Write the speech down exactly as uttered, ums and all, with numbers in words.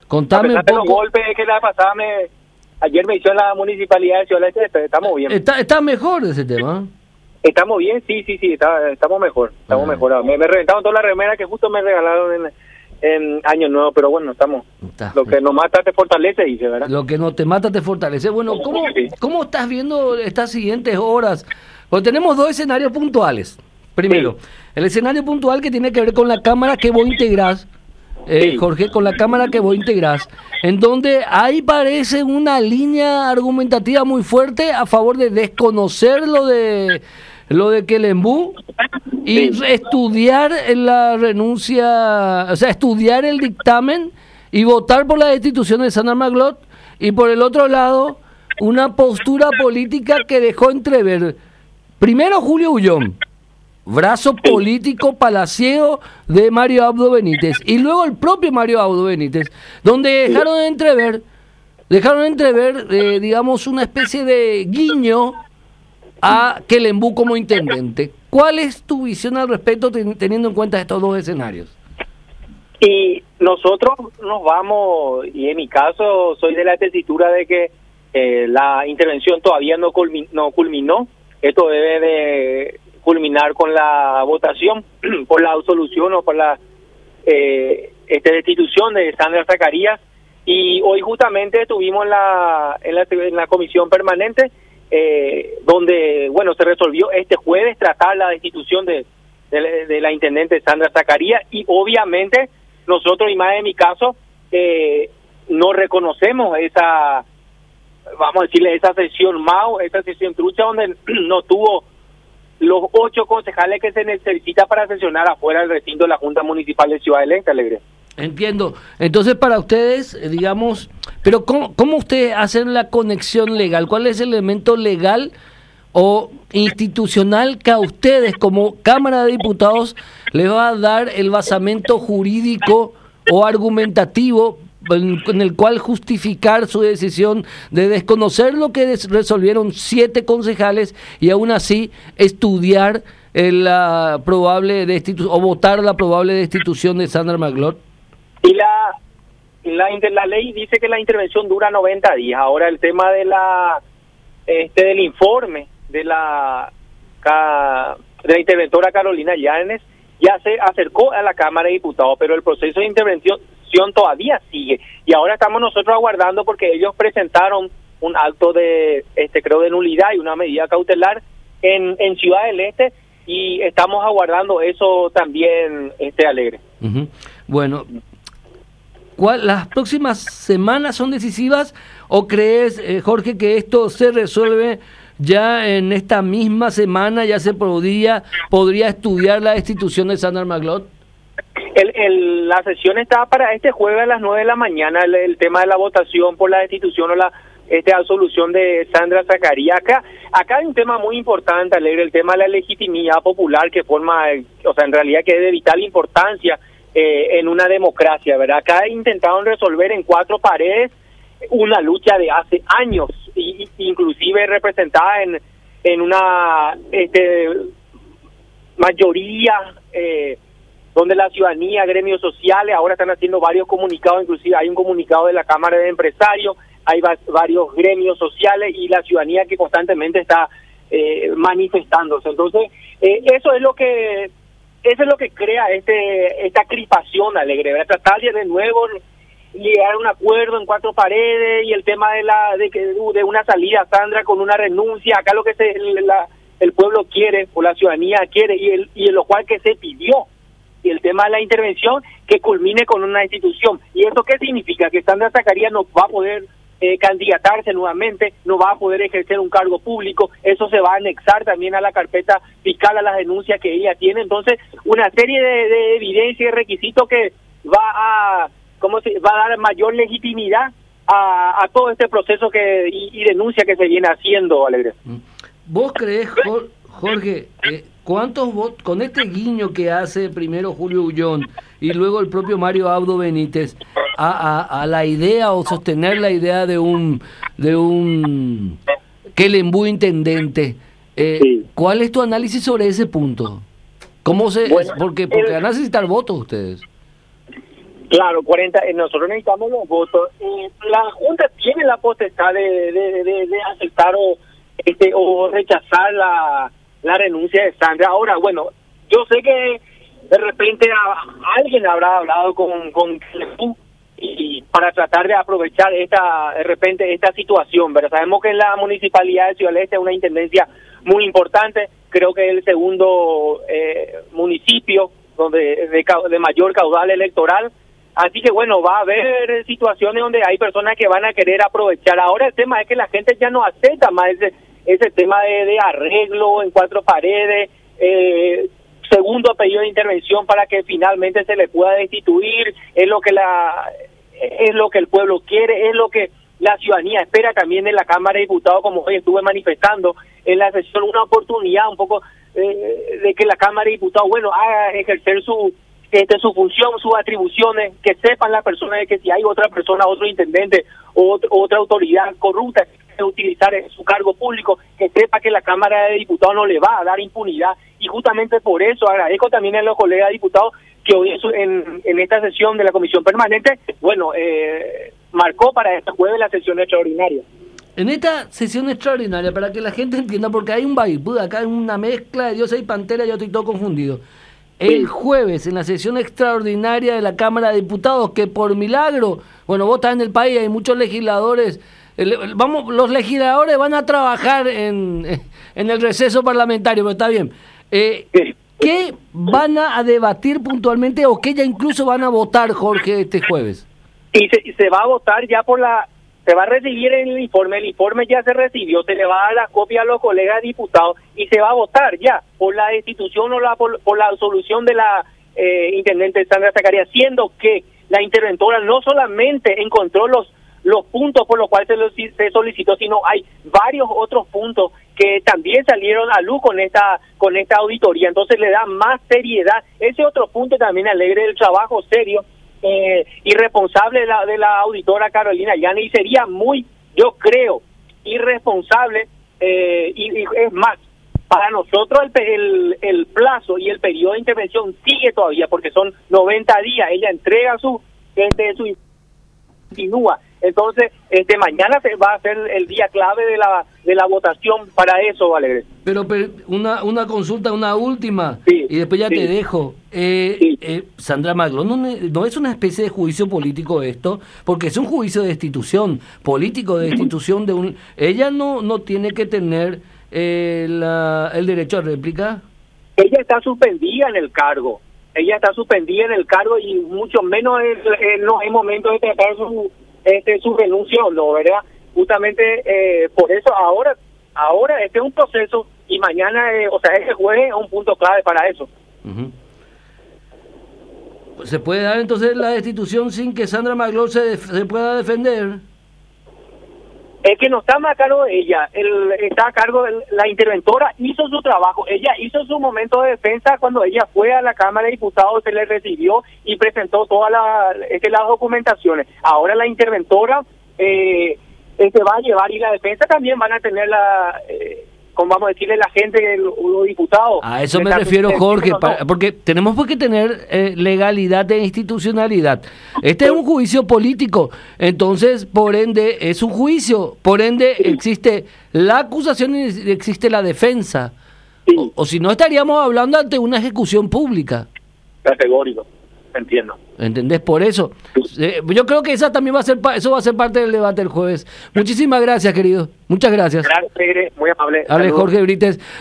Contame a pesar un de los poco. golpes que la pasada me, ayer me hizo en la municipalidad de Ciudad del Este, estamos bien. Está, está mejor ese tema. Estamos bien, sí, sí, sí, está, estamos mejor, estamos Ah. mejor. Me, me reventaron todas las remeras que justo me regalaron en, en Año Nuevo, pero bueno, estamos. Está. Lo que nos mata te fortalece, dice, ¿verdad? Lo que no te mata te fortalece. Bueno, ¿cómo, Sí. cómo estás viendo estas siguientes horas? Pues tenemos dos escenarios puntuales. Primero, Sí. el escenario puntual que tiene que ver con la cámara que vos integrás, eh, Sí. Jorge, con la cámara que vos integrás, en donde ahí parece una línea argumentativa muy fuerte a favor de desconocer lo de lo de Quelembú y Sí. estudiar la renuncia, o sea, estudiar el dictamen y votar por la destitución de Sandra Magloire, y por el otro lado, una postura política que dejó entrever primero Julio Ullón, brazo político palaciego de Mario Abdo Benítez, y luego el propio Mario Abdo Benítez, donde dejaron de entrever, dejaron de entrever, eh, digamos, una especie de guiño a Quelembú como intendente. ¿Cuál es tu visión al respecto ten- teniendo en cuenta estos dos escenarios? Y nosotros nos vamos, y en mi caso soy de la tesitura de que eh, la intervención todavía no, culmi- no culminó. Esto debe de culminar con la votación por la absolución o por la eh, este, destitución de Sandra Zacarías. Y hoy justamente estuvimos en la, en la, en la comisión permanente, eh, donde, bueno, se resolvió este jueves tratar la destitución de, de, de la intendente Sandra Zacarías, y obviamente nosotros, y más en mi caso, eh, no reconocemos esa, vamos a decirle, esa sesión MAU, esa sesión trucha, donde no tuvo los ocho concejales que se necesita para sesionar afuera del recinto de la Junta Municipal de Ciudad del Este, Alegre. Entiendo. Entonces, para ustedes, eh, digamos, pero ¿cómo, cómo ustedes hacen la conexión legal? ¿Cuál es el elemento legal o institucional que a ustedes, como Cámara de Diputados, les va a dar el basamento jurídico o argumentativo en, en el cual justificar su decisión de desconocer lo que des- resolvieron siete concejales y aún así estudiar eh, la probable destitu- o votar la probable destitución de Sandra Magloire? Y la, la inter- la ley dice que la intervención dura noventa días. Ahora el tema de la este del informe de la ca- de la interventora Carolina Llanes ya se acercó a la Cámara de Diputados, pero el proceso de intervención todavía sigue, y ahora estamos nosotros aguardando porque ellos presentaron un acto de este creo de nulidad y una medida cautelar en, en Ciudad del Este, y estamos aguardando eso también, este Alegre. Ujú. Bueno, ¿cuál, las próximas semanas son decisivas o crees, eh, Jorge, que esto se resuelve ya en esta misma semana, ya se podría, podría estudiar la destitución de Sandra Magloire? El, el, la sesión está para este jueves a las nueve de la mañana, el, el tema de la votación por la destitución o la este, absolución de Sandra Zacarías. Acá, acá hay un tema muy importante, Alegre, el tema de la legitimidad popular que forma, o sea, en realidad que es de vital importancia eh, en una democracia, ¿verdad? Acá intentaron resolver en cuatro paredes una lucha de hace años, y, y inclusive representada en, en una este, mayoría eh, donde la ciudadanía, gremios sociales, ahora están haciendo varios comunicados, inclusive hay un comunicado de la Cámara de Empresarios, hay va varios gremios sociales y la ciudadanía que constantemente está eh, manifestándose. Entonces, eh, eso es lo que eso es lo que crea este esta crispación, Alegre, ¿verdad? Tratar de nuevo llegar a un acuerdo en cuatro paredes, y el tema de la de, que, de una salida, Sandra, con una renuncia. Acá lo que se, la, el pueblo quiere, o la ciudadanía quiere, y, el, y en lo cual que se pidió, y el tema de la intervención que culmine con una institución. ¿Y eso qué significa? Que Sandra Zacarías no va a poder eh, candidatarse nuevamente, no va a poder ejercer un cargo público, eso se va a anexar también a la carpeta fiscal, a las denuncias que ella tiene. Entonces, una serie de, de evidencias y requisitos que va a, ¿cómo se, va a dar mayor legitimidad a, a todo este proceso que y, y denuncia que se viene haciendo, Alegre. ¿Vos creés, Jorge, eh, cuántos votos, con este guiño que hace primero Julio Ullón y luego el propio Mario Abdo Benítez a, a, a la idea o sostener la idea de un de un Quelembú intendente, eh, Sí. ¿cuál es tu análisis sobre ese punto? ¿Cómo se, Bueno, porque porque el- van a necesitar votos ustedes? Claro, cuarenta, eh, nosotros necesitamos los votos. Eh, la Junta tiene la potestad de, de, de, de aceptar o este o rechazar la, la renuncia de Sandra. Ahora, bueno, yo sé que de repente a, alguien habrá hablado con con y para tratar de aprovechar esta de repente esta situación, pero sabemos que la municipalidad de Ciudad del Este es una intendencia muy importante, creo que es el segundo eh, municipio donde de, de mayor caudal electoral. Así que bueno, va a haber situaciones donde hay personas que van a querer aprovechar. Ahora el tema es que la gente ya no acepta más ese, ese tema de, de arreglo en cuatro paredes, eh, segundo pedido de intervención para que finalmente se le pueda destituir. Es lo que la es lo que el pueblo quiere, es lo que la ciudadanía espera también de la Cámara de Diputados, como hoy estuve manifestando en la sesión, una oportunidad un poco eh, de que la Cámara de Diputados, bueno, haga ejercer su Este, su función, sus atribuciones, que sepan las personas de que si hay otra persona, otro intendente o otro, otra autoridad corrupta que utilizar su cargo público, que sepa que la Cámara de Diputados no le va a dar impunidad. Y justamente por eso agradezco también a los colegas diputados que hoy en, en esta sesión de la Comisión Permanente, bueno, eh, marcó para este jueves la sesión extraordinaria. En esta sesión extraordinaria, para que la gente entienda, porque hay un baipud, acá hay una mezcla de Diosa y Pantera, yo estoy todo confundido. El jueves, en la sesión extraordinaria de la Cámara de Diputados, que por milagro, bueno, vos estás en el país, hay muchos legisladores, el, vamos, los legisladores van a trabajar en, en el receso parlamentario, pero está bien. Eh, ¿Qué van a debatir puntualmente o qué ya incluso van a votar, Jorge, este jueves? Y se, se va a votar ya por la... Se va a recibir el informe, el informe ya se recibió, se le va a dar la copia a los colegas diputados y se va a votar ya por la destitución o la por, por la absolución de la eh, intendente Sandra Zacarías, siendo que la interventora no solamente encontró los los puntos por los cuales se, lo, se solicitó, sino hay varios otros puntos que también salieron a luz con esta con esta auditoría, entonces le da más seriedad. Ese otro punto también alegre del trabajo serio Eh, irresponsable de la, de la auditora Carolina Llanes, y sería muy, yo creo, irresponsable, eh, y, y es más, para nosotros el, el, el plazo y el periodo de intervención sigue todavía, porque son noventa días, ella entrega su, este, su continúa, entonces este mañana se va a ser el día clave de la de la votación para eso, Valeria. Pero, pero una una consulta, una última, sí, y después ya sí. te dejo. Eh, sí. eh, Sandra Maglot, no, no es una especie de juicio político esto, porque es un juicio de destitución, político de destitución de un... Ella no no tiene que tener eh, la, el derecho a réplica. Ella está suspendida en el cargo. Ella está suspendida en el cargo y mucho menos es, es, no es momento de tratar su este su renuncia o no, ¿verdad? Justamente eh, por eso ahora ahora este es un proceso y mañana, eh, o sea, ese jueves es un punto clave para eso. Uh-huh. ¿Se puede dar entonces la destitución sin que Sandra Maglot se, def- se pueda defender? Es que no está más a cargo de ella, el, está a cargo de la interventora, hizo su trabajo, ella hizo su momento de defensa cuando ella fue a la Cámara de Diputados, se le recibió y presentó todas la, este, las documentaciones. Ahora la interventora eh, este, va a llevar, y la defensa también van a tener la... Eh, como vamos a decirle la gente, los, los diputados. A eso me refiero, Jorge, no, para, porque tenemos que tener eh, legalidad e institucionalidad. Este es un juicio político, entonces, por ende, es un juicio, por ende, existe la acusación y existe la defensa. Sí. O, o si no, estaríamos hablando ante una ejecución pública. Categórico, entiendo. ¿Entendés? Por eso. Eh, yo creo que esa también va a ser eso va a ser parte del debate el jueves. Muchísimas gracias, querido. Muchas gracias. Gracias, muy amable. Hable Jorge Brites.